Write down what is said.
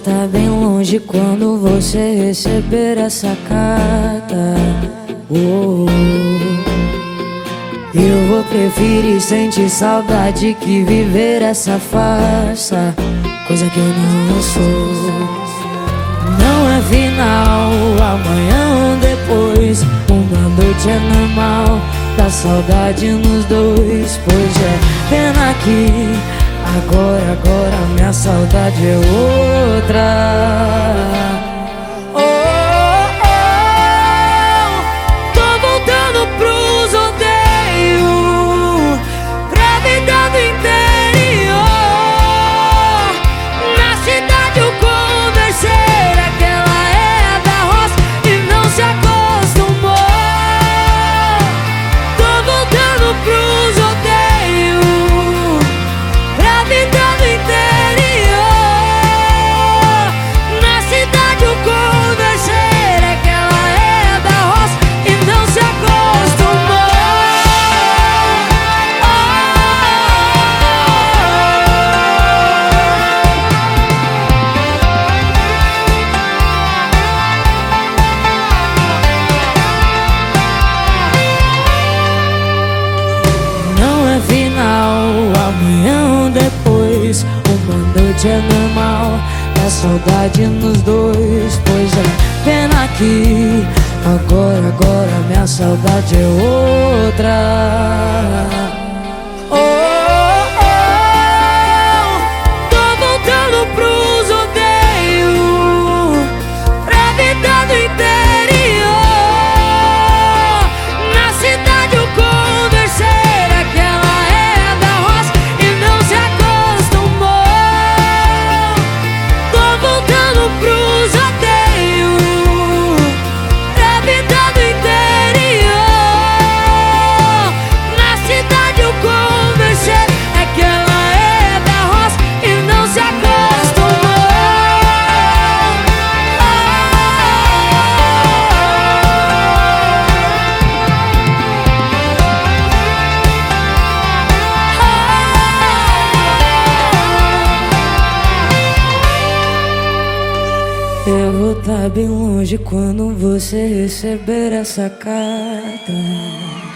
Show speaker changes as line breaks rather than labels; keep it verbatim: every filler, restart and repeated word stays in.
tá bem longe quando você receber essa carta. Oh, eu vou preferir sentir saudade que viver essa farsa, coisa que eu não sou. Não é final, amanhã ou depois, uma noite é normal, dá saudade nos dois. Pois é, pena que agora, agora minha saudade é outra. Oh, oh, tô voltando pros rodeios, pra vida do interior. Na cidade eu conversei, aquela é da roça e não se acostumou. Tô voltando pros rodeios, pra vida do interior. Na cidade eu conversei, aquela é da roça e não se acostumou. Não é final, amanhã ou depois, uma noite é normal, dá saudade nos dois. Pois é, pena que agora, agora minha saudade é outra. Oh, oh, tô voltando pros rodeios, pra vida do interior. Na cidade eu conversei, aquela é da roça e não se acostumou. Tô voltando pros rodeios, pra vida do interior. Na cidade eu conversei, aquela é da roça e não se acostumou. Eu vou estar bem longe quando você receber essa carta.